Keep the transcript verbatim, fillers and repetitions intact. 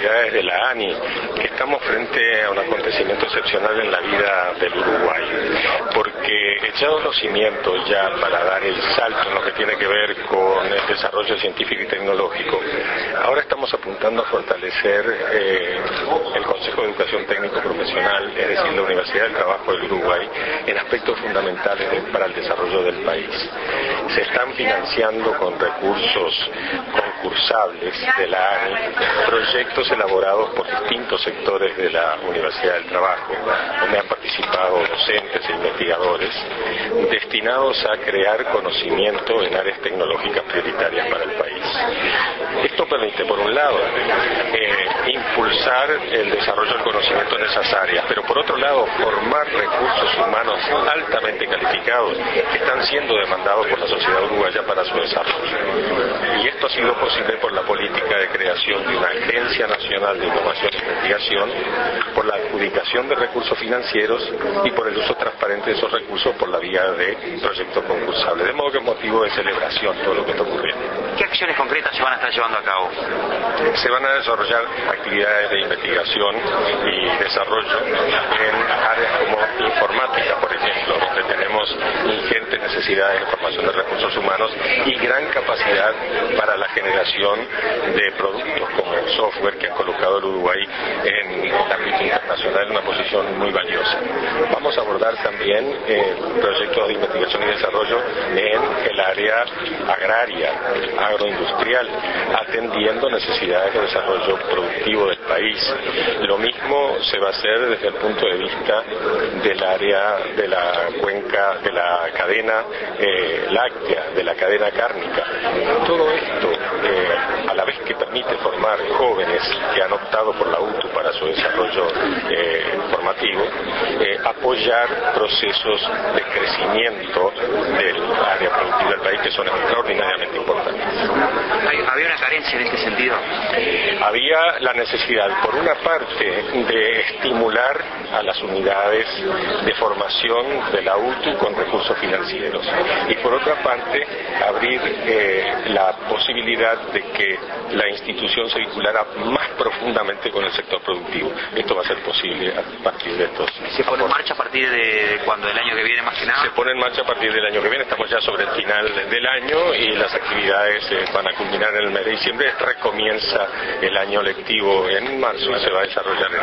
autoridades de la ANI que estamos frente a un acontecimiento excepcional en la vida del Uruguay, porque echados los cimientos ya para dar el salto en lo que tiene que ver con el desarrollo científico y tecnológico, ahora estamos apuntando a fortalecer eh, el Consejo de Educación Técnico Profesional, es decir, la Universidad del Trabajo del Uruguay, en aspectos fundamentales para el desarrollo del país. Se están financiando con recursos concursables de la ANI proyectos elaborados por distintos sectores de la Universidad del Trabajo, donde han participado docentes e investigadores, destinados a crear conocimiento en áreas tecnológicas prioritarias para el país. Esto permite, por un lado, eh, impulsar el desarrollo del conocimiento en esas áreas, pero por otro lado, formar recursos humanos altamente calificados que están siendo demandados por la sociedad uruguaya para su desarrollo. Y esto ha sido posible por la política de creación de una Agencia Nacional de Innovación e Investigación, por la adjudicación de recursos financieros y por el uso transparente de esos recursos por la vía de proyectos concursables. De modo que es motivo de celebración todo lo que está ocurriendo. ¿Qué acciones concretas se van a estar llevando a cabo? Se van a desarrollar actividades de investigación y desarrollo en áreas como informática, por ejemplo, donde tenemos ingentes necesidades de formación de recursos humanos y gran capacidad para la generación de productos como software que han colocado al Uruguay en el ámbito internacional en una posición muy valiosa. Vamos a abordar también eh, proyectos de investigación y desarrollo en el área agraria, agroindustrial, atendiendo necesidades de desarrollo productivo del país. Lo mismo se va a hacer desde el punto de vista del área de la cuenca, de la cadena eh, láctea, de la cadena cárnica. Todo esto, eh, a la vez que permite formar jóvenes que han optado por la U T U para su desarrollo eh, formativo, eh, apoyar procesos de crecimiento del área productiva del país que son extraordinariamente importantes. ¿Había una carencia en este sentido? Había la necesidad, por una parte, de estimular a las unidades de formación de la U T U con recursos financieros y por otra parte abrir eh, la posibilidad de que la institución se vinculara más profundamente con el sector productivo. Esto va a ser posible a partir de estos. ¿Se pone en marcha a partir de cuando el año que viene más que nada? Se pone en marcha a partir del año que viene, estamos ya sobre el final del año y las actividades eh, van a culminar en el mes de diciembre. Recomienza el año lectivo en marzo y se va a desarrollar en